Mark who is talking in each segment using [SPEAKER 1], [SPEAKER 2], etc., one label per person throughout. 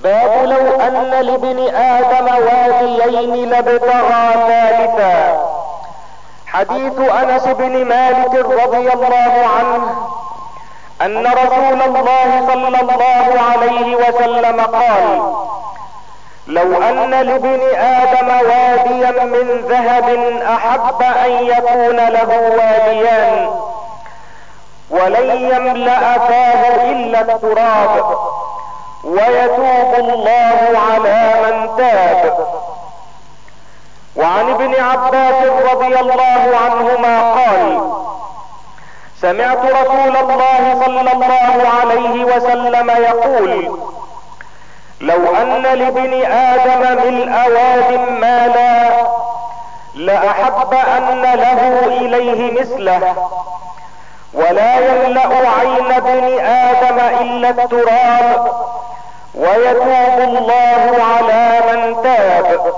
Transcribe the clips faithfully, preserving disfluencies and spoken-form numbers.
[SPEAKER 1] باب لو ان لابن ادم واديين لابتغى ثالثا. حديث انس بن مالك رضي الله عنه ان رسول الله صلى الله عليه وسلم قال: لو ان لابن ادم واديا من ذهب احب ان يكون له واديان ولن يملأ فاه الا التراب ويتوب الله على من تاب. وعن ابن عباس رضي الله عنهما قال: سمعت رسول الله صلى الله عليه وسلم يقول: لو ان لابن ادم ملء واد مالا لاحب ان له اليه مثله ولا يملأ عين ابن ادم الا التراب ويتوب الله على من تاب.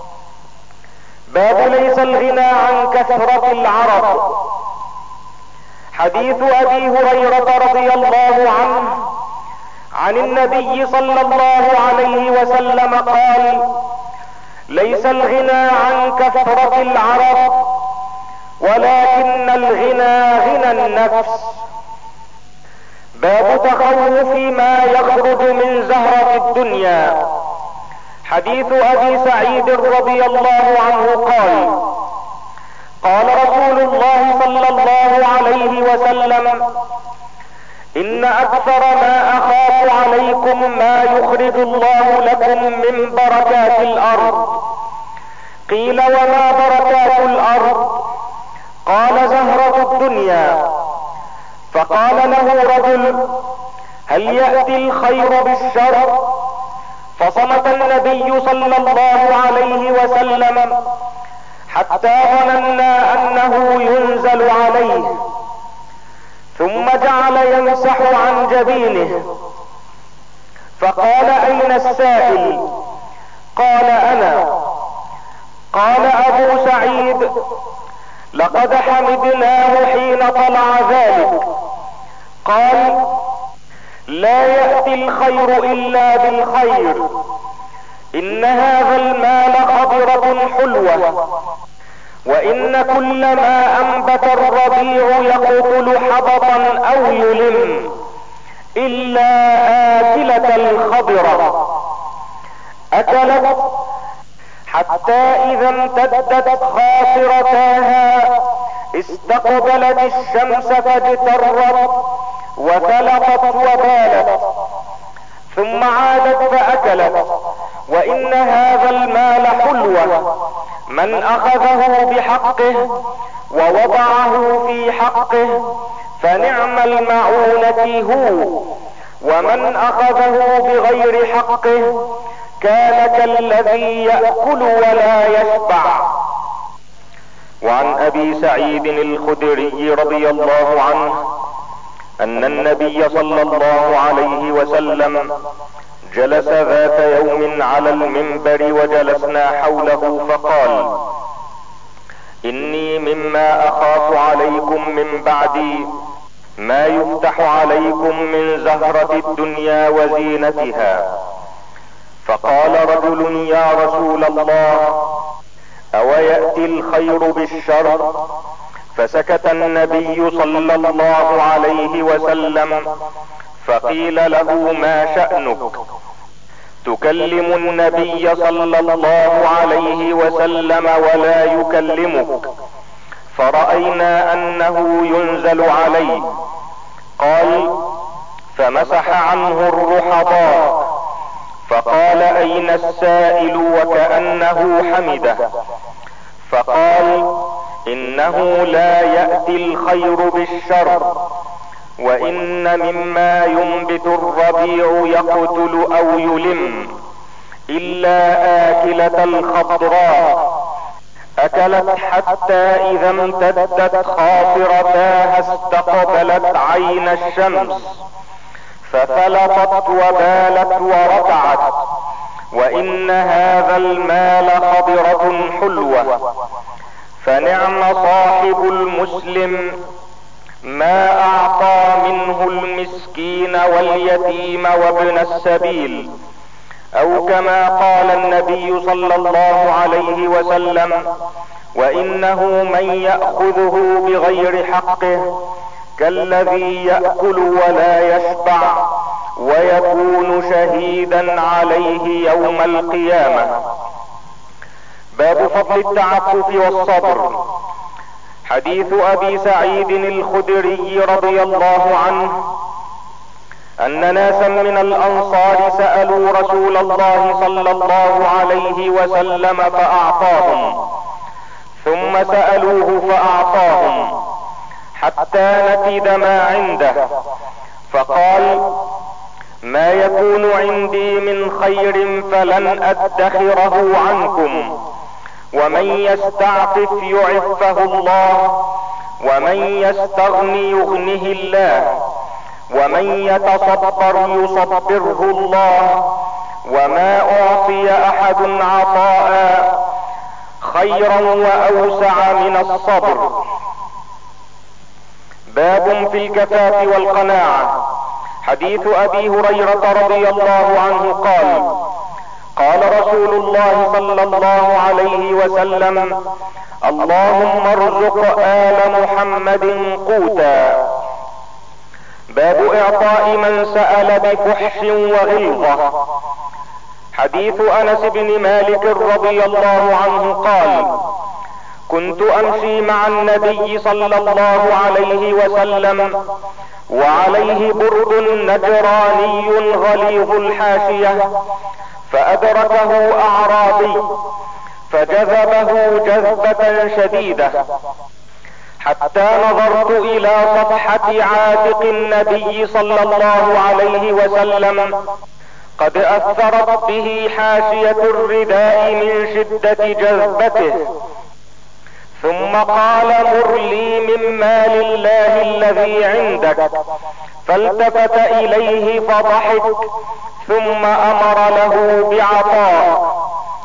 [SPEAKER 1] باب ليس الغنى عن كثرة العرب. حديث ابي هريرة رضي الله عنه عن النبي صلى الله عليه وسلم قال: ليس الغنى عن كثرة العرب ولكن الغنى غنى النفس. باب تخوف ما يخرج من زهرة الدنيا. حديث ابي سعيد رضي الله عنه قال: قال رسول الله صلى الله عليه وسلم: ان اكثر ما اخاف عليكم ما يخرج الله لكم من بركات الارض. قيل: وما بركات الارض؟ قال: زهرة الدنيا. فقال له رجل: هل يأتي الخير بالشر؟ فصمت النبي صلى الله عليه وسلم حتى ظننا انه ينزل عليه، ثم جعل يمسح عن جبينه. فقال: اين السائل؟ قال: انا. قال ابو سعيد: لقد حمدناه حين طلع ذلك. قال: لا يأتي الخير الا بالخير. ان هذا المال خضرة حلوة، وان كل ما انبت الربيع يقتل حبطا او يلم الا آكلة الخضرة. اكلت حتى اذا امتدت خاصرتاها استقبلت الشمس فاجترت وثلقت وبالت، ثم عادت فاكلت. وان هذا المال حلوة، من اخذه بحقه ووضعه في حقه فنعم المعونة هو، ومن اخذه بغير حقه كان كالذي يأكل ولا يشبع. وعن ابي سعيد الخدري رضي الله عنه ان النبي صلى الله عليه وسلم جلس ذات يوم على المنبر وجلسنا حوله فقال: اني مما اخاف عليكم من بعدي ما يفتح عليكم من زهرة الدنيا وزينتها. فقال رجل: يا رسول الله، او يأتي الخير بالشر؟ فسكت النبي صلى الله عليه وسلم، فقيل له: ما شأنك؟ تكلم النبي صلى الله عليه وسلم ولا يكلمك. فرأينا انه ينزل عليه. قال: فمسح عنه الرحضاء. فقال: اين السائل؟ وكأنه حمده. فقال: انه لا يأتي الخير بالشر، وان مما ينبت الربيع يقتل او يلم الا آكلة الخضراء. اكلت حتى اذا امتدت خاصرتاها استقبلت عين الشمس ففلطت وبالت ورتعت. وان هذا المال خضرة حلوة، فنعم صاحب المسلم ما اعطى منه المسكين واليتيم وابن السبيل. او كما قال النبي صلى الله عليه وسلم: وانه من يأخذه بغير حقه كالذي يأكل ولا يشبع ويكون شهيدا عليه يوم القيامة. باب فضل التعفف والصبر. حديث ابي سعيد الخدري رضي الله عنه ان ناسا من الانصار سألوا رسول الله صلى الله عليه وسلم فاعطاهم، ثم سألوه فاعطاهم حتى نفد ما عنده، فقال: ما يكون عندي من خير فلن ادخره عنكم، ومن يستعفف يعفه الله، ومن يستغني يغنه الله، ومن يتصبر يصبره الله، وما اعطي احد عطاء خيرا واوسع من الصبر. باب في الكفاف والقناعة. حديث ابي هريرة رضي الله عنه قال: قال رسول الله صلى الله عليه وسلم: اللهم ارزق آل محمد قوتا. باب اعطاء من سأل بفحش وغلظة. حديث انس بن مالك رضي الله عنه قال: كنت امشي مع النبي صلى الله عليه وسلم وعليه برد نجراني غليظ الحاشية، فادركه اعرابي فجذبه جذبة شديدة، حتى نظرت الى صفحة عاتق النبي صلى الله عليه وسلم قد اثرت به حاشية الرداء من شدة جذبته، ثم قال: مر لي من مال الله الذي عندك، فالتفت اليه فضحك، ثم امر له بعطاء.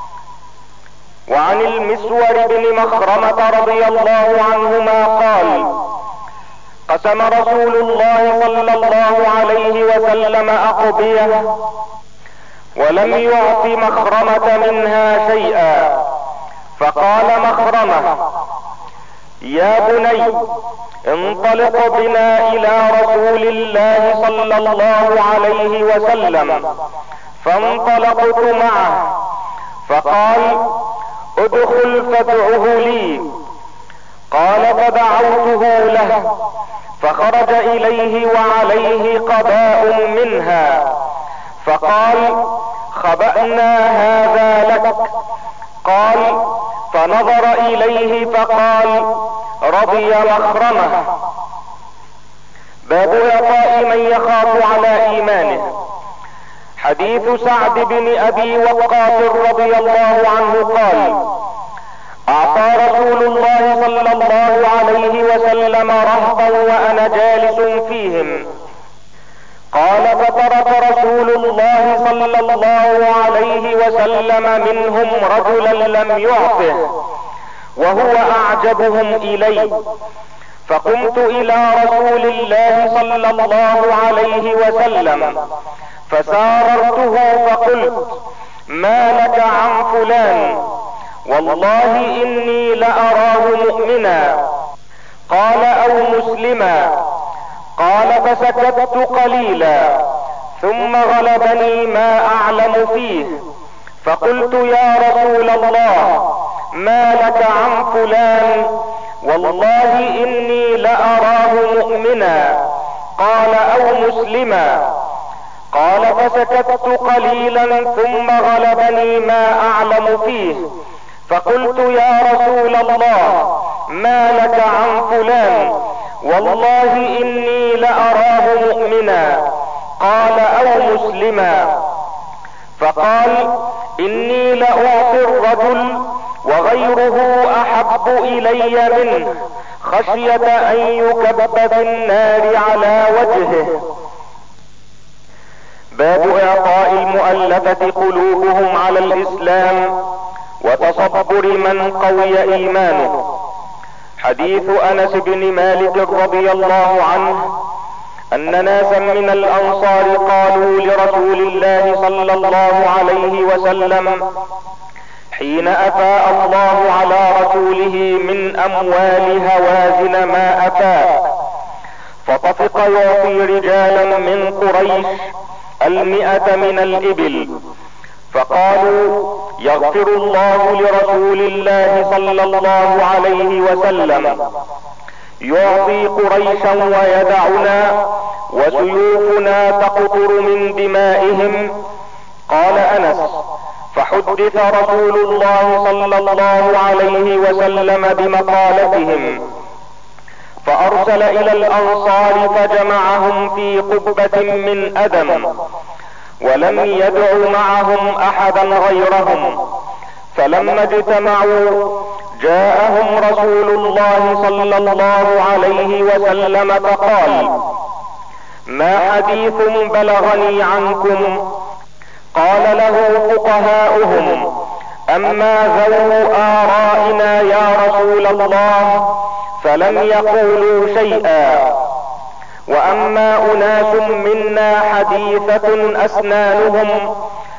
[SPEAKER 1] وعن المسور بن مخرمة رضي الله عنهما قال: قسم رسول الله صلى الله عليه وسلم أقبية ولم يعط مخرمة منها شيئا، فقال مخرمة: يا بني انطلق بنا الى رسول الله صلى الله عليه وسلم، فانطلقت معه، فقال: ادخل فادعه لي. قال: فدعوته له، فخرج اليه وعليه قباء منها، فقال: خبأنا هذا لك. قال: فنظر اليه فقال: رضي مخرمة. باب اعطاء من يخاف على ايمانه. حديث سعد بن ابي وقاص رضي الله عنه قال: اعطى رسول الله صلى الله عليه وسلم رهطا وانا جالس فيهم. قال: فترك رسول الله صلى الله عليه وسلم منهم رجلا لم يعطه وهو اعجبهم الي، فقمت الى رسول الله صلى الله عليه وسلم فساررته فقلت: ما لك عن فلان؟ والله اني لاراه مؤمنا. قال: او مسلما. قال: فسكت قليلا، ثم غلبني ما اعلم فيه، فقلت: يا رسول الله، ما لك عن فلان؟ والله اني لاراه مؤمنا. قال: او مسلما. قال: فسكت قليلا، ثم غلبني ما اعلم فيه، فقلت: يا رسول الله، ما لك عن فلان؟ والله اني لاراه مؤمنا. قال: او مسلما. فقال: اني لاعطي الرجل وغيره احب الي منه خشية ان يكب في النار على وجهه. باب اعطاء المؤلفة قلوبهم على الاسلام وتصبر من قوي ايمانه. حديث انس بن مالك رضي الله عنه ان ناسا من الانصار قالوا لرسول الله صلى الله عليه وسلم حين افاء الله على رسوله من اموال هوازن ما افاء، فطفق يعطي رجالا من قريش المئة من الابل، فقالوا يغفر الله لرسول الله صلى الله عليه وسلم، يعطي قريشا ويدعنا وسيوفنا تقطر من دمائهم. قال انس: فحدث رسول الله صلى الله عليه وسلم بمقالتهم، فارسل الى الانصار فجمعهم في قبة من ادم، ولم يدع معهم احدا غيرهم. فلما اجتمعوا جاءهم رسول الله صلى الله عليه وسلم فقال: ما حديث بلغني عنكم؟ قال له فقهاؤهم: اما ذو آرائنا يا رسول الله فلم يقولوا شيئا، واما اناس منا حديثة اسنانهم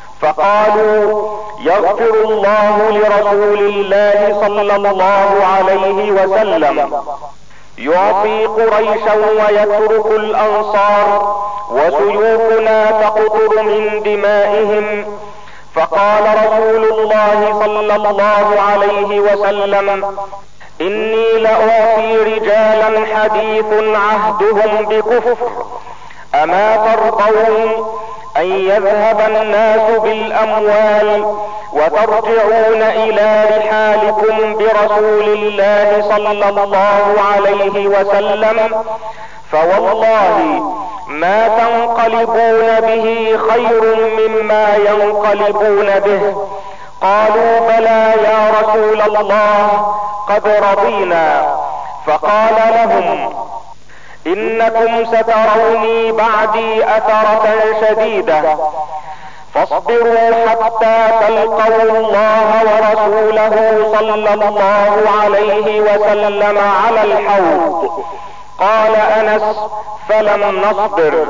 [SPEAKER 1] فقالوا يغفر الله لرسول الله صلى الله عليه وسلم، يعطي قريشا ويترك الانصار وسيوفنا تقطر من دمائهم. فقال رسول الله صلى الله عليه وسلم: اني لاعطي رجالا حديث عهدهم بكفر، اما ترضون ان يذهب الناس بالاموال وترجعون الى رحالكم برسول الله صلى الله عليه وسلم؟ فوالله ما تنقلبون به خير مما ينقلبون به. قالوا: بلى يا رسول الله، قد رضينا. فقال لهم: انكم ستروني بعدي اثرة شديدة، فاصبروا حتى تلقوا الله ورسوله صلى الله عليه وسلم على الحوض. قال انس: فلم نصبر.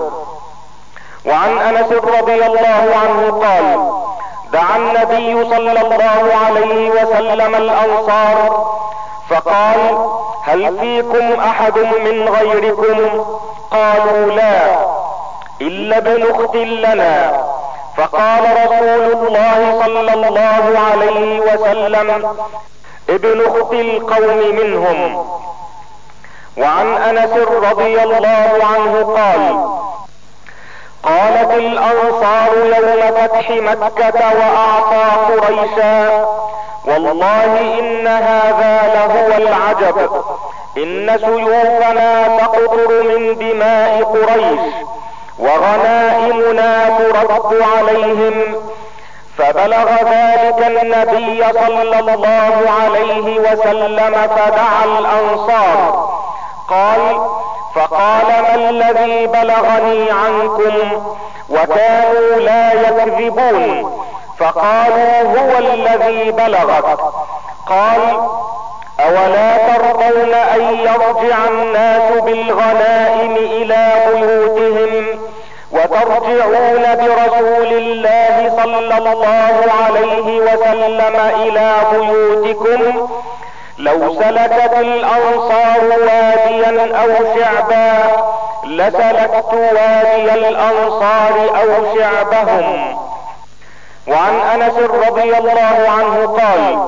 [SPEAKER 1] وعن انس رضي الله عنه قال: دعا النبي صلى الله عليه وسلم الانصار فقال: هل فيكم احد من غيركم؟ قالوا: لا، الا ابن اخت لنا. فقال رسول الله صلى الله عليه وسلم: ابن اخت القوم منهم. وعن انس رضي الله عنه قال: قالت الانصار يوم فتح مكة واعطى قريشا: والله ان هذا لهو العجب، ان سيوفنا تقطر من دماء قريش وغنائمنا ترد عليهم. فبلغ ذلك النبي صلى الله عليه وسلم فدعا الانصار. قال: فقال: ما الذي بلغني عنكم؟ وكانوا لا يكذبون. فقالوا: هو الذي بلغك. قال: اولا ترضون ان يرجع الناس بالغنائم الى بيوتهم وترجعون برسول الله صلى الله عليه وسلم الى بيوتكم؟ لو سلكت الانصار واديا او شعبا لسلكت وادي الانصار او شعبهم. وعن انس رضي الله عنه قال: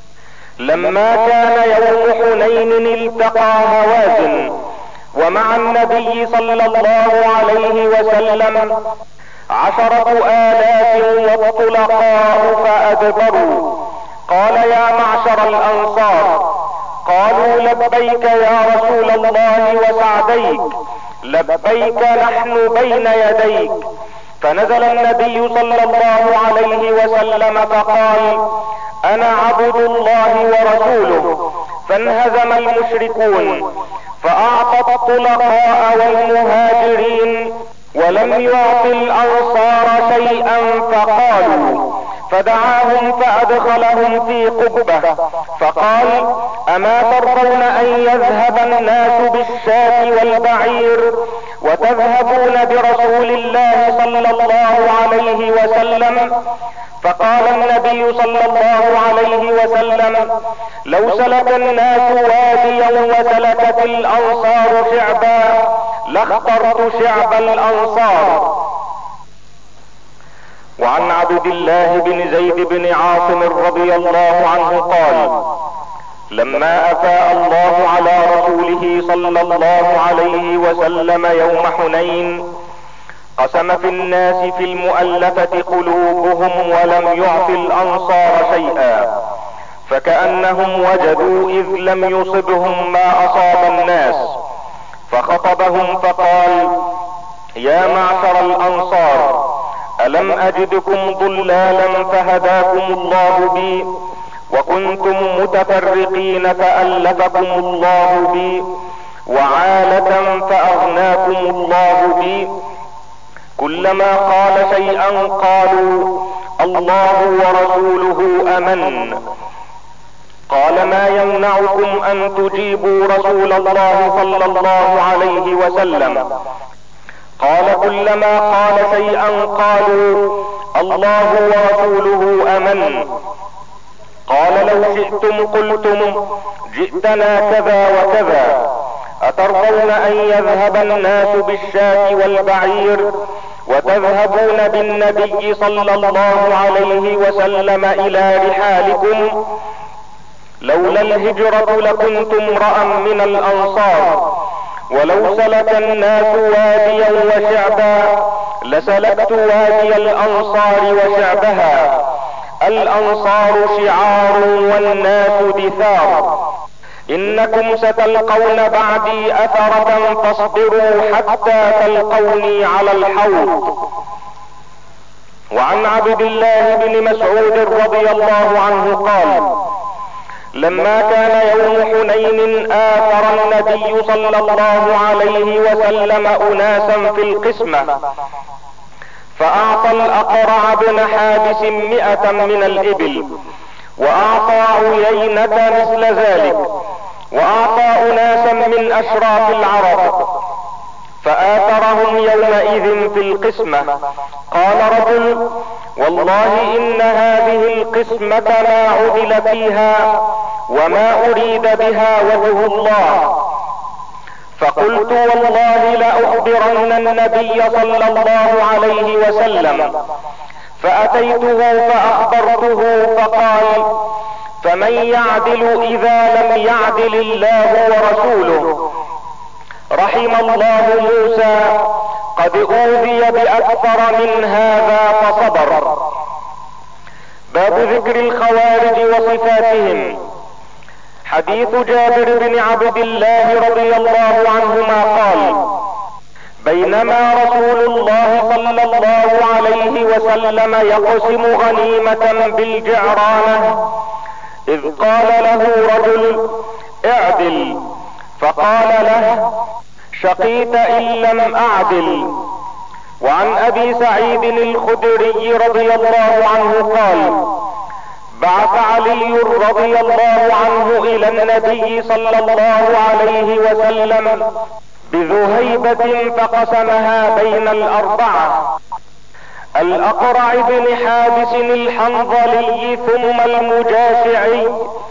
[SPEAKER 1] لما كان يوم حنين التقى هوازن ومع النبي صلى الله عليه وسلم عشرة آلاف والطلقاء فأدبروا. قال: يا معشر الأنصار. قالوا: لبيك يا رسول الله وسعديك، لبيك نحن بين يديك. فنزل النبي صلى الله عليه وسلم فقال: انا عبد الله ورسوله. فانهزم المشركون فاعطى الطلقاء والمهاجرين ولم يعط الانصار شيئا، فقالوا فدعاهم فادخلهم في قبة فقال: اما ترضون ان يذهب الناس بالشاة والبعير وتذهبون برسول الله صلى الله عليه وسلم؟ فقال النبي صلى الله عليه وسلم: لو سلك الناس واديا وسلكت الانصار شعبا لاخترت شعب الانصار. وعن عبد الله بن زيد بن عاصم رضي الله عنه قال: لما افاء الله على رسوله صلى الله عليه وسلم يوم حنين قسم في الناس في المؤلفة قلوبهم ولم يعط الانصار شيئا، فكأنهم وجدوا اذ لم يصبهم ما اصاب الناس، فخطبهم فقال: يا معشر الانصار، الم اجدكم ضلالا فهداكم الله بي، وكنتم متفرقين فألفكم الله بي، وعالة فأغناكم الله بي. كلما قال شيئا قالوا: الله ورسوله امن. قال: ما يمنعكم ان تجيبوا رسول الله صلى الله عليه وسلم؟ قال: كلما قال شيئا قالوا: الله ورسوله امن. قال: لو شئتم قلتم: جئتنا كذا وكذا، اترضون ان يذهب الناس بالشاة والبعير وتذهبون بالنبي صلى الله عليه وسلم الى رحالكم؟ لولا الهجرة لكنت امرأ من الانصار، ولو سلك الناس واديا وشعبا لسلكت وادي الانصار وشعبها. الانصار شعار والناس دثار. انكم ستلقون بعدي اثرة فاصبروا حتى تلقوني على الحوض. وعن عبد الله بن مسعود رضي الله عنه قال: لما كان يوم حنين آثر النبي صلى الله عليه وسلم اناسا في القسمة، فاعطى الاقرع بن حابس مئة من الابل، واعطى عيينة مثل ذلك، واعطى اناسا من اشراف العرب، فآثرهم يومئذ في القسمة. قال رجل: والله ان هذه القسمة ما عدل فيها وما اريد بها وجه الله. فقلت: والله لأخبرن النبي صلى الله عليه وسلم. فأتيته فأخبرته فقال: فمن يعدل اذا لم يعدل الله ورسوله؟ رحم الله موسى، قد اوذي باكثر من هذا فصبر. باب ذكر الخوارج وصفاتهم. حديث جابر بن عبد الله رضي الله عنهما قال: بينما رسول الله صلى الله عليه وسلم يقسم غنيمة بالجعرانة اذ قال له رجل: اعدل. فقال له: شقيت ان لم اعدل. وعن ابي سعيد الخدري رضي الله عنه قال: بعث علي رضي الله عنه الى النبي صلى الله عليه وسلم بذهيبة فقسمها بين الاربعة: الاقرع بن حابس الحنظلي ثم المجاشعي،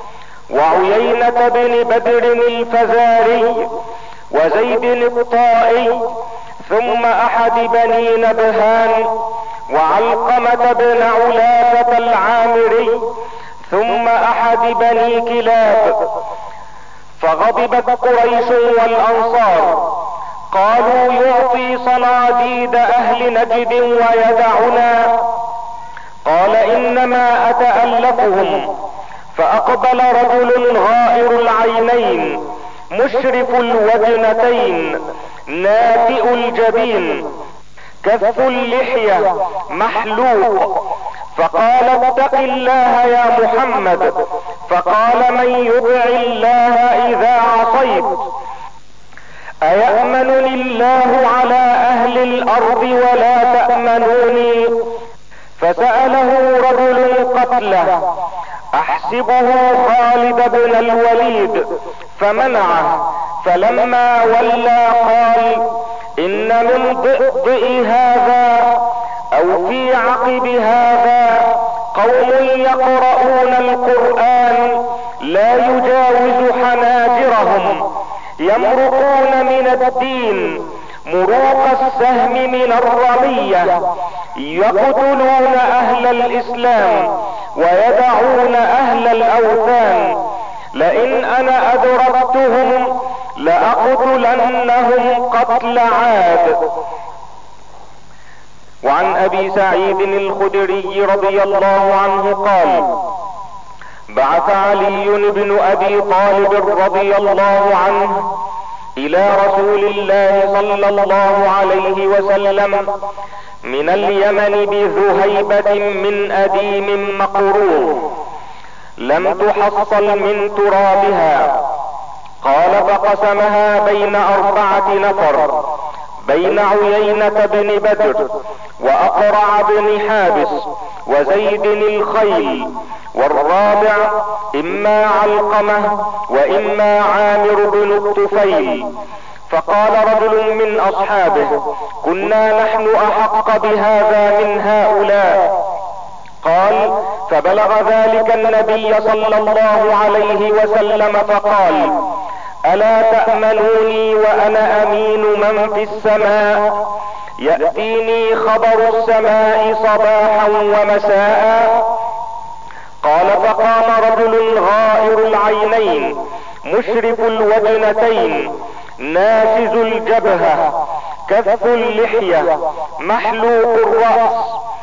[SPEAKER 1] وعيينة بن بدر الفزاري، وزيد الطائي، ثم احد بني نبهان، وعلقمة بن علافة العامري، ثم احد بني كلاب. فغضبت قريش والانصار، قالوا: يعطي صناديد اهل نجد ويدعنا. قال: انما اتألفهم. فاقبل رجل غائر العينين مشرف الوجنتين ناتئ الجبين كف اللحية محلوق، فقال: اتق الله يا محمد. فقال: من يطع الله اذا عصيت؟ ايأمنني الله على اهل الارض ولا تأمنوني؟ فسأله رجل قتله احسبه خالد بن الوليد، فمنعه. فلما ولى قال ان من ضئضئ هذا او في عقب هذا قوم يقرؤون القرآن لا يجاوز حناجرهم، يمرقون من الدين مروق السهم من الرمية، يقتلون اهل الاسلام ويدعون اهل الاوثان، لئن انا ادركتهم لاقتلنهم قتل عاد. وعن ابي سعيد الخدري رضي الله عنه قال بعث علي بن ابي طالب رضي الله عنه الى رسول الله صلى الله عليه وسلم من اليمن بذهيبة من اديم مقرور لم تحصل من ترابها، قال فقسمها بين اربعة نفر، بين عيينة بن بدر واقرع بن حابس وزيد الخيل، والرابع اما علقمة واما عامر بن الطفيل. فقال رجل من اصحابه كنا نحن احق بهذا من هؤلاء. قال فبلغ ذلك النبي صلى الله عليه وسلم فقال الا تأمنوني وانا امين من في السماء، يأتيني خبر السماء صباحا ومساء. قال فقام رجل غائر العينين مشرف الوجنتين ناشز الجبهة كث اللحية محلوق الرأس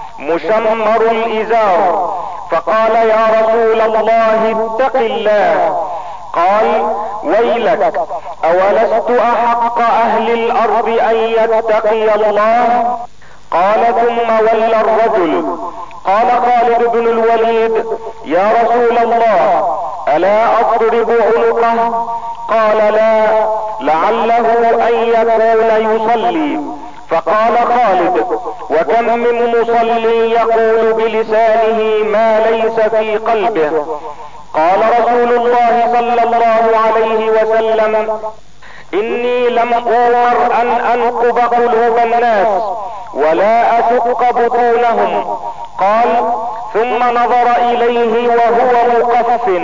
[SPEAKER 1] مشمر الازار، فقال يا رسول الله اتق الله. قال ويلك اولست احق اهل الارض ان يتقي الله؟ قال ثم ولى الرجل. قال خالد بن الوليد يا رسول الله الا اضرب عنقه؟ قال لا، لعله ان يكون يصلي. فقال خالد وكم من مصلي يقول بلسانه ما ليس في قلبه؟ قال رسول الله صلى الله عليه وسلم اني لم اومر ان انقب قلوب الناس ولا اشق بطونهم. قال ثم نظر اليه وهو مقف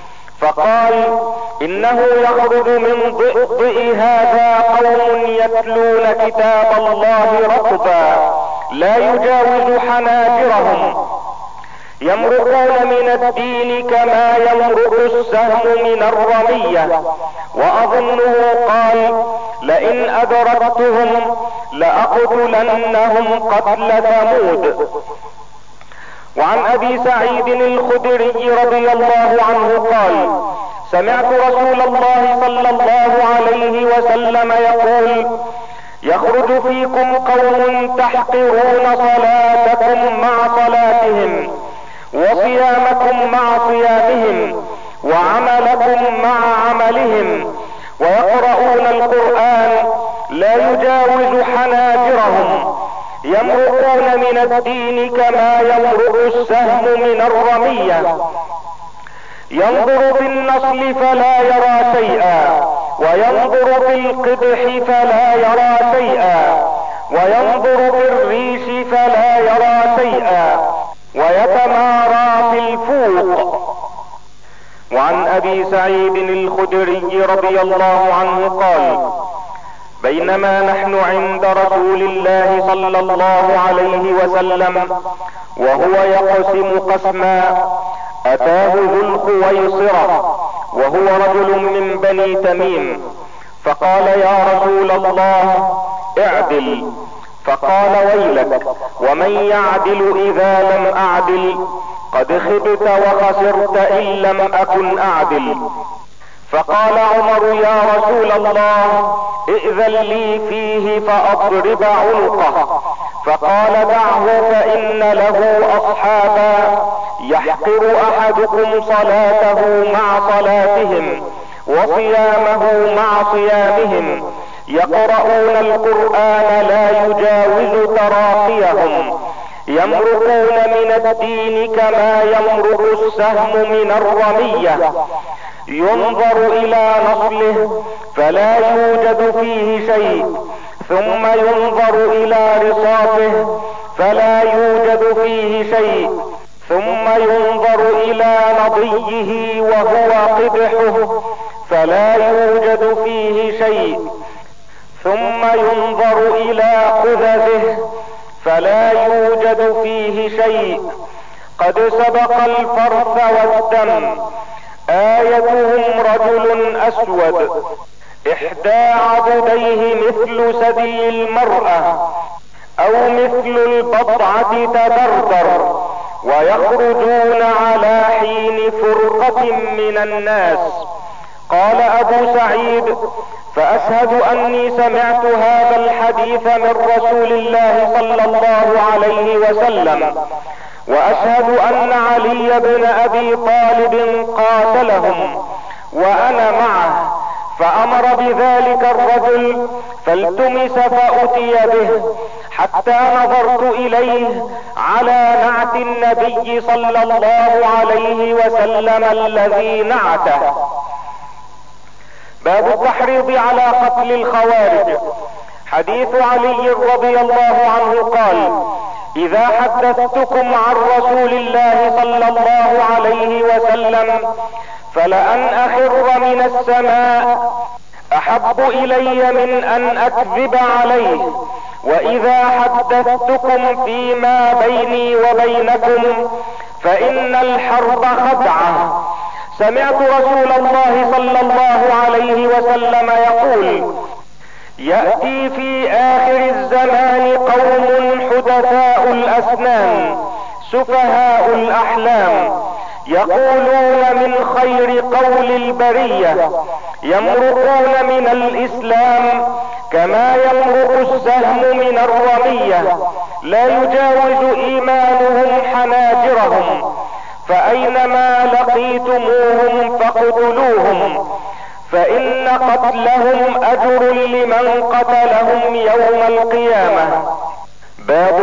[SPEAKER 1] فقال انه يخرج من ضئضئ هذا قوم يتلون كتاب الله رطبا لا يجاوز حناجرهم، يمرقون من الدين كما يمرق السهم من الرمية. واظنه قال لئن ادركتهم لاقتلنهم قتل ثمود. وعن ابي سعيد الخدري رضي الله عنه قال سمعت رسول الله صلى الله عليه وسلم يقول يخرج فيكم قوم تحقرون صلاتكم مع صلاتهم وصيامكم مع صيامهم وعملكم مع عملهم، ويقرؤون القرآن لا يجاوز حناجرهم، يمرقون من الدين كما يمرق السهم من الرمية، ينظر في النصل فلا يرى شيئا وينظر في القدح فلا يرى شيئا وينظر في الريش فلا يرى شيئا ويتمارى في الفوق. وعن ابي سعيد الخدري رضي الله عنه قال بينما نحن عند رسول الله صلى الله عليه وسلم وهو يقسم قسما اتاه ذو الخويصرة وهو رجل من بني تميم فقال يا رسول الله اعدل. فقال ويلك ومن يعدل اذا لم اعدل؟ قد خبت وخسرت ان لم اكن اعدل. فقال عمر يا رسول الله ائذن لي فيه فاضرب عنقه. فقال دعه فان له اصحابا يحقر احدكم صلاته مع صلاتهم وصيامه مع صيامهم، يقرؤون القرآن لا يجاوز تراقيهم، يمرقون من الدين كما يمرق السهم من الرمية، ينظر الى نصله فلا يوجد فيه شيء، ثم ينظر الى رصاصه فلا يوجد فيه شيء، ثم ينظر الى نضيه وهو قدحه فلا يوجد فيه شيء، ثم ينظر الى قذفه فلا يوجد فيه شيء، قد سبق الفرث والدم. آيتهم رجل اسود احدى عضديه مثل ثدي المرأة او مثل البضعة تدردر، ويخرجون على حين فرقة من الناس. قال ابو سعيد: فاشهد اني سمعت هذا الحديث من رسول الله صلى الله عليه وسلم، واشهد ان علي بن ابي طالب قاتلهم وانا معه، فامر بذلك الرجل فالتمس فاتي به، حتى نظرت اليه على نعت النبي صلى الله عليه وسلم الذي نعته. باب التحريض على قتل الخوارج. حديث علي رضي الله عنه قال: اذا حدثتكم عن رسول الله صلى الله عليه وسلم فلأن اخر من السماء احب الي من ان اكذب عليه، واذا حدثتكم فيما بيني وبينكم فان الحرب خدعة. سمعت رسول الله صلى الله عليه وسلم يقول: يأتي في اخر الزمان قوم حدثاء الاسنان سفهاء الاحلام، يقولون من خير قول البرية، يمرقون من الاسلام كما يمرق السهم من الرمية، لا يجاوز ايمانهم حناجرهم، فاينما لقيتموهم فاقتلوهم، فان قتلهم اجر لمن قتلهم يوم القيامة. باب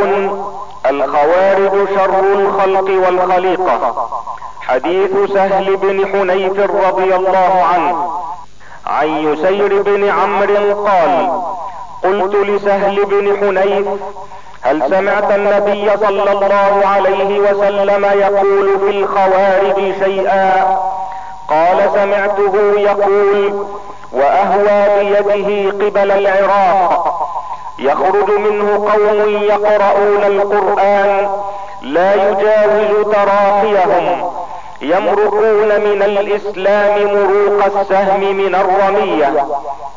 [SPEAKER 1] الخوارج شر الخلق والخليقة. حديث سهل بن حنيف رضي الله عنه عن يسير بن عمرو قال: قلت لسهل بن حنيف: هل سمعت النبي صلى الله عليه وسلم يقول في الخوارج شيئا؟ قال: سمعته يقول: واهوى بيده قبل العراق، يخرج منه قوم يقرؤون القرآن لا يجاوز تراقيهم، يمرقون من الاسلام مروق السهم من الرمية.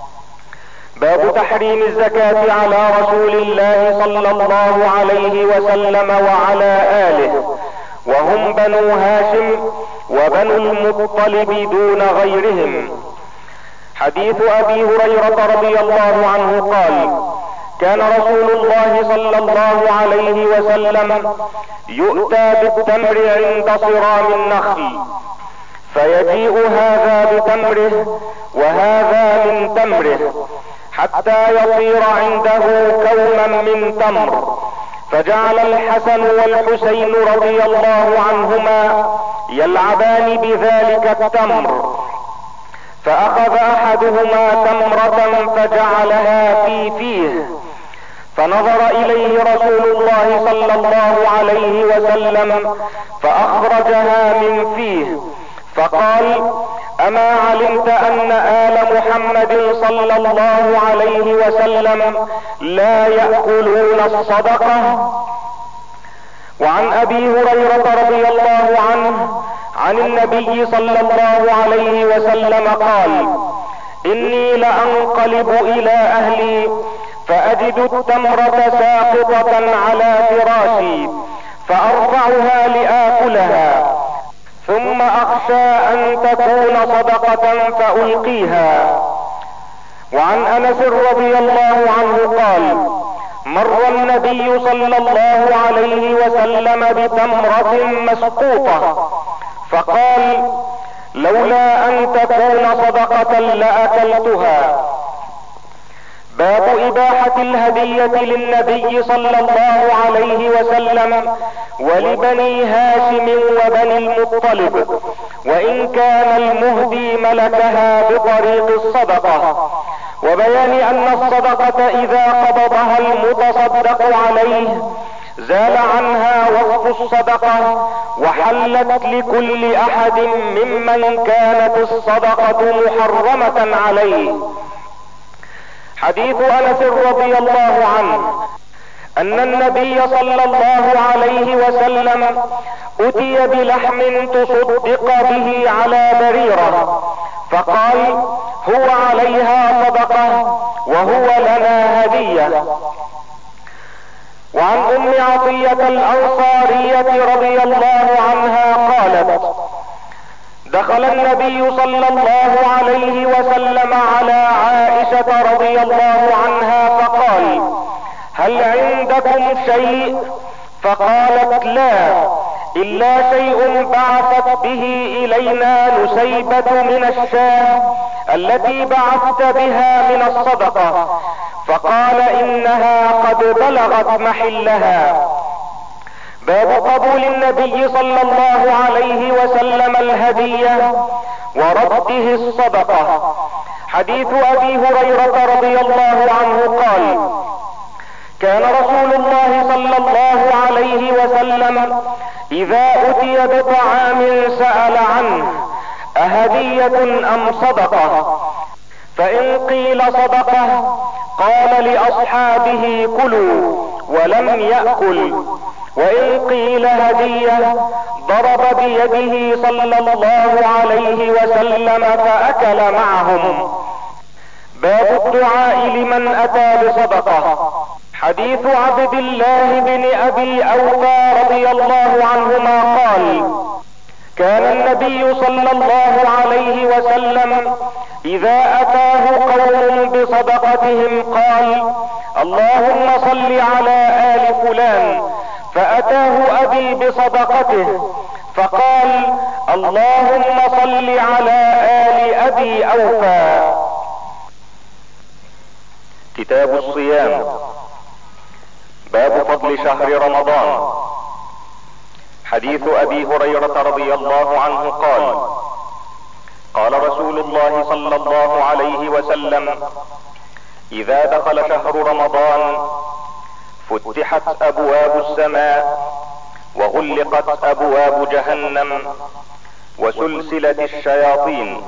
[SPEAKER 1] باب تحريم الزكاة على رسول الله صلى الله عليه وسلم وعلى آله، وهم بنو هاشم وبنو المطلب دون غيرهم. حديث ابي هريرة رضي الله عنه قال: كان رسول الله صلى الله عليه وسلم يؤتى بالتمر عند صرام النخل، فيجيء هذا بتمره وهذا من تمره، حتى يصير عنده كوما من تمر، فجعل الحسن والحسين رضي الله عنهما يلعبان بذلك التمر، فاخذ احدهما تمرة فجعلها في فيه، فنظر اليه رسول الله صلى الله عليه وسلم فاخرجها من فيه، فقال: اما علمت ان آل محمد صلى الله عليه وسلم لا يأكلون الصدقة؟ وعن ابي هريرة رضي الله عنه عن النبي صلى الله عليه وسلم قال: اني لانقلب الى اهلي فاجد التمرة ساقطة على فراشي فارفعها لاكلها، ثم اخشى ان تكون صدقة فالقيها. وعن انس رضي الله عنه قال: مر النبي صلى الله عليه وسلم بتمرة مسقوطة فقال: لولا ان تكون صدقة لاكلتها. باب اباحة الهدية للنبي صلى الله عليه وسلم ولبني هاشم وبني المطلب، وان كان المهدي ملكها بطريق الصدقة، وبيان ان الصدقة اذا قبضها المتصدق عليه زال عنها وصف الصدقة وحلت لكل احد ممن كانت الصدقة محرمة عليه. حديث انس رضي الله عنه ان النبي صلى الله عليه وسلم اتي بلحم تصدق به على بريرة فقال هو عليها صدقة وهو لنا هدية. وعن ام عطية الانصارية رضي الله عنها قالت دخل النبي صلى الله عليه وسلم على عائشة رضي الله عنها فقال هل عندكم شيء؟ فقالت لا، الا شيء بعثت به الينا نسيبة من الشاة التي بعثت بها من الصدقة. فقال انها قد بلغت محلها. باب قبول النبي صلى الله عليه وسلم الهدية ورده الصدقة. حديث ابي هريرة رضي الله عنه قال كان رسول الله صلى الله عليه وسلم اذا اتي بطعام سأل عنه اهدية ام صدقة؟ فان قيل صدقة قال لاصحابه كلوا ولم يأكل، وان قيل هدية ضرب بيده صلى الله عليه وسلم فاكل معهم. باب الدعاء لمن اتى بصدقة. حديث عبد الله بن ابي اوفى رضي الله عنهما قال كان النبي صلى الله عليه وسلم اذا اتاه قوم بصدقتهم قال اللهم صل على ال فلان، فاتاه ابي بصدقته فقال اللهم صل على ال ابي اوفى. كتاب الصيام. باب فضل شهر رمضان. حديث ابي هريرة رضي الله عنه قال قال رسول الله صلى الله عليه وسلم اذا دخل شهر رمضان فتحت ابواب السماء وغلقت ابواب جهنم وسلسلت الشياطين.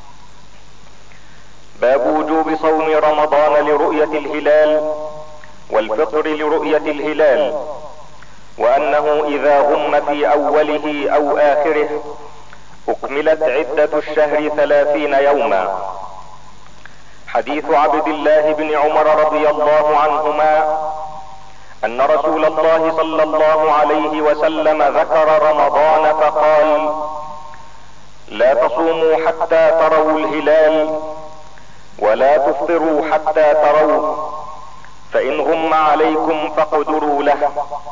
[SPEAKER 1] باب وجوب صوم رمضان لرؤية الهلال والفطر لرؤية الهلال، وانه اذا غم في اوله او اخره اكملت عدة الشهر ثلاثين يوما. حديث عبد الله بن عمر رضي الله عنهما ان رسول الله صلى الله عليه وسلم ذكر رمضان فقال لا تصوموا حتى تروا الهلال ولا تفطروا حتى تروه، فان غم عليكم فاقدروا له.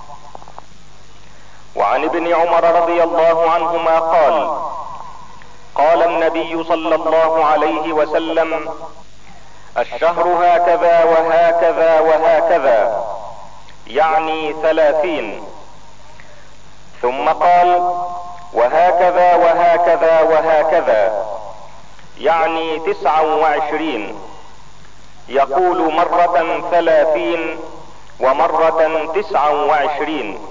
[SPEAKER 1] وعن ابن عمر رضي الله عنهما قال قال النبي صلى الله عليه وسلم الشهر هكذا وهكذا وهكذا، يعني ثلاثين، ثم قال وهكذا وهكذا وهكذا، يعني تسعا وعشرين، يقول مرة ثلاثين ومرة تسعا وعشرين.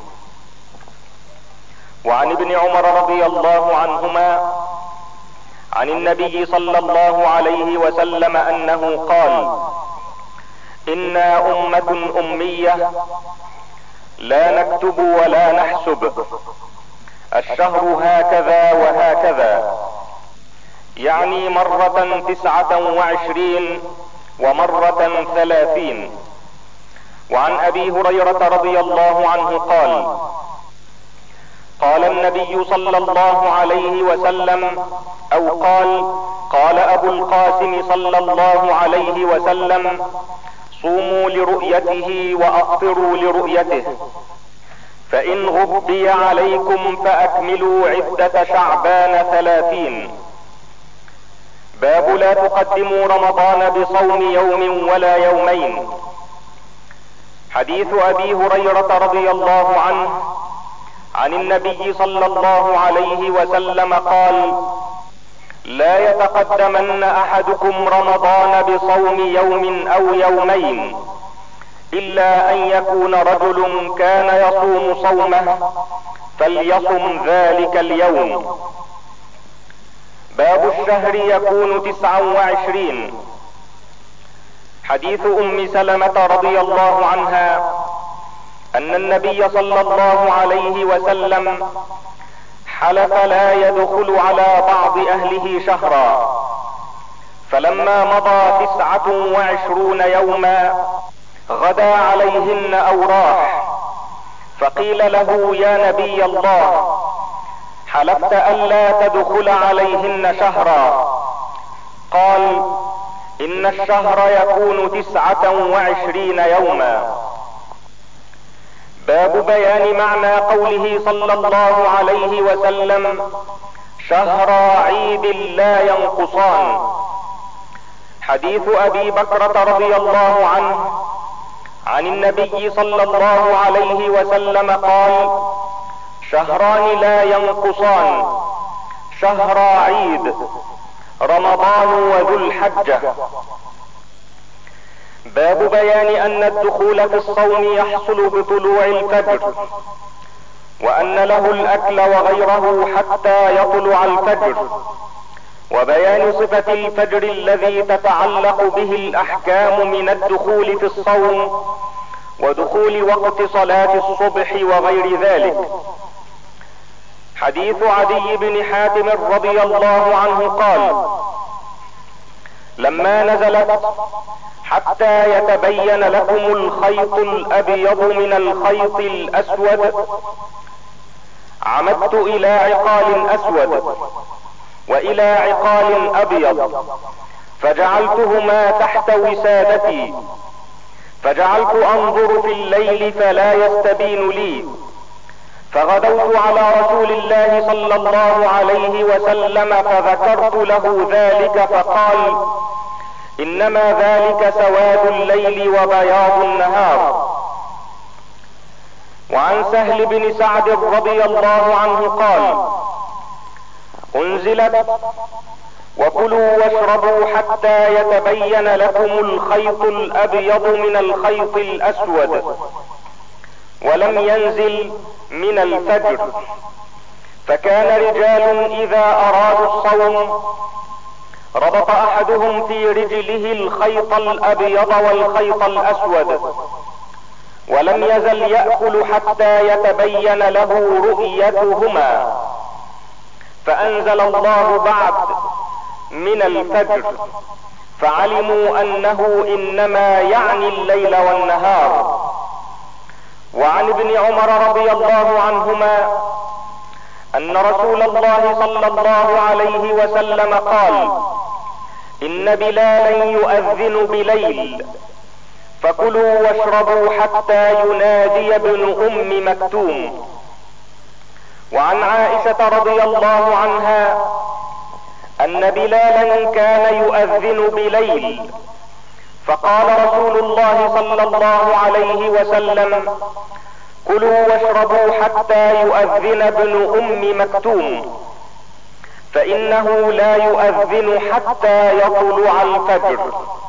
[SPEAKER 1] وعن ابن عمر رضي الله عنهما عن النبي صلى الله عليه وسلم انه قال انا امة امية لا نكتب ولا نحسب، الشهر هكذا وهكذا، يعني مرة تسعة وعشرين ومرة ثلاثين. وعن ابي هريرة رضي الله عنه قال قال النبي صلى الله عليه وسلم او قال قال ابو القاسم صلى الله عليه وسلم صوموا لرؤيته وافطروا لرؤيته، فان غبي عليكم فاكملوا عدة شعبان ثلاثين. باب لا تقدموا رمضان بصوم يوم ولا يومين. حديث ابي هريرة رضي الله عنه عن النبي صلى الله عليه وسلم قال: لا يتقدمن احدكم رمضان بصوم يوم او يومين الا ان يكون رجل كان يصوم صومه فليصم ذلك اليوم. باب الشهر يكون تسعا وعشرين. حديث ام سلمة رضي الله عنها ان النبي صلى الله عليه وسلم حلف لا يدخل على بعض اهله شهرا، فلما مضى تسعة وعشرون يوما غدا عليهن او راح، فقيل له: يا نبي الله، حلفت الا تدخل عليهن شهرا. قال: ان الشهر يكون تسعة وعشرين يوما. باب بيان معنى قوله صلى الله عليه وسلم: شهر عيد لا ينقصان. حديث ابي بكرة رضي الله عنه عن النبي صلى الله عليه وسلم قال: شهران لا ينقصان، شهر عيد، رمضان وذو الحجة. باب بيان ان الدخول في الصوم يحصل بطلوع الفجر، وان له الاكل وغيره حتى يطلع الفجر، وبيان صفة الفجر الذي تتعلق به الاحكام من الدخول في الصوم ودخول وقت صلاة الصبح وغير ذلك. حديث عدي بن حاتم رضي الله عنه قال: لما نزلت حتى يتبين لكم الخيط الابيض من الخيط الاسود عمدت الى عقال اسود والى عقال ابيض فجعلتهما تحت وسادتي، فجعلت انظر في الليل فلا يستبين لي، فغدوت على رسول الله صلى الله عليه وسلم فذكرت له ذلك فقال: انما ذلك سواد الليل وبياض النهار. وعن سهل بن سعد رضي الله عنه قال: انزلت: وكلوا واشربوا حتى يتبين لكم الخيط الابيض من الخيط الاسود، ولم ينزل من الفجر. فكان رجال اذا ارادوا الصوم ربط احدهم في رجله الخيط الابيض والخيط الاسود، ولم يزل يأكل حتى يتبين له رؤيتهما، فانزل الله بعد من الفجر فعلموا انه انما يعني الليل والنهار. وعن ابن عمر رضي الله عنهما ان رسول الله صلى الله عليه وسلم قال: ان بلالا يؤذن بليل، فكلوا واشربوا حتى ينادي ابن ام مكتوم. وعن عائشة رضي الله عنها ان بلالا كان يؤذن بليل، فقال رسول الله صلى الله عليه وسلم: كلوا واشربوا حتى يؤذن ابن ام مكتوم، فانه لا يؤذن حتى يطلع الفجر.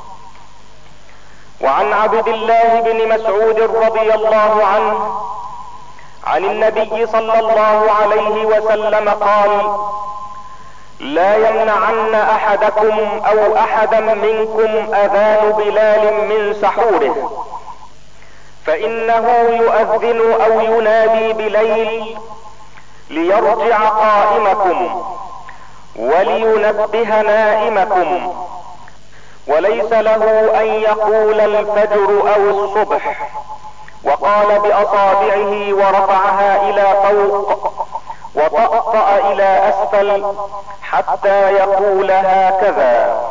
[SPEAKER 1] وعن عبد الله بن مسعود رضي الله عنه عن النبي صلى الله عليه وسلم قال: لا يمنعن احدكم او احدا منكم اذان بلال من سحوره، فانه يؤذن او ينادي بليل ليرجع قائمكم ولينبه نائمكم، وليس له ان يقول الفجر او الصبح. وقال باصابعه ورفعها الى فوق وطأطأ الى اسفل حتى يقول هكذا.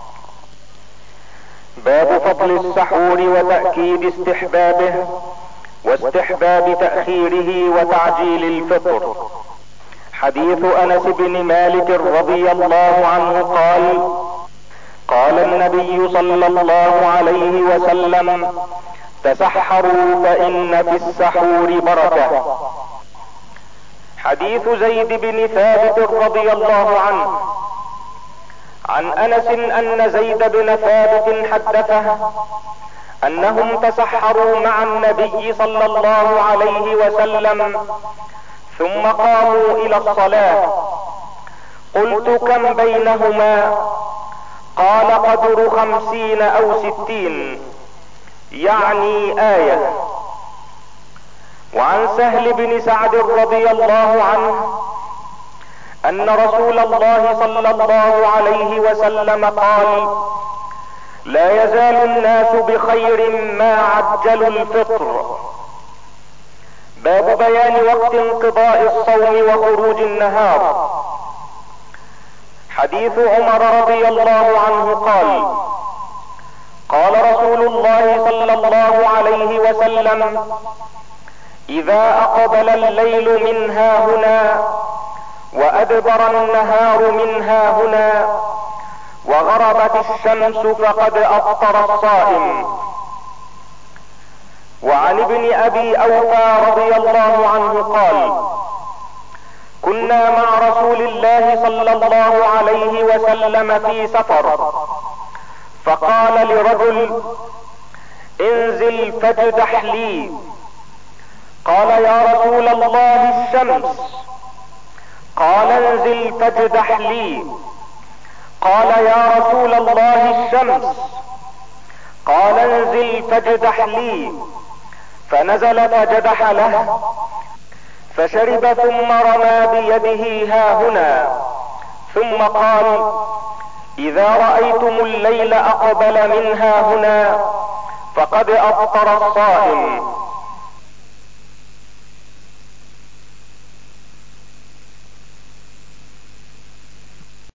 [SPEAKER 1] باب فضل السحور وتأكيد استحبابه واستحباب تأخيره وتعجيل الفطر. حديث انس بن مالك رضي الله عنه قال: قال النبي صلى الله عليه وسلم: تسحروا فإن في السحور بركة. حديث زيد بن ثابت رضي الله عنه عن انس ان زيد بن ثابت حدثه انهم تسحروا مع النبي صلى الله عليه وسلم ثم قاموا الى الصلاة. قلت: كم بينهما؟ قال: قدر خمسين او ستين، يعني آية. وعن سهل بن سعد رضي الله عنه ان رسول الله صلى الله عليه وسلم قال: لا يزال الناس بخير ما عجلوا الفطر. باب بيان وقت انقضاء الصوم وخروج النهار. حديث عمر رضي الله عنه قال: قال رسول الله صلى الله عليه وسلم: اذا اقبل الليل من ها هنا وادبر النهار من ها هنا وغربت الشمس فقد افطر الصائم. وعن ابن ابي اوفى رضي الله عنه قال: كنا مع رسول الله صلى الله عليه وسلم في سفر، فقال لرجل: انزل فاجدح لي. قال: يا رسول الله الشمس. قال: انزل فاجدح لي. قال: يا رسول الله الشمس. قال: انزل فاجدح لي. فنزل فجدح له، فشرب ثم رمى بيده ها هنا، ثم قال: اذا رأيتم الليل اقبل من ها هنا فقد افطر الصائم.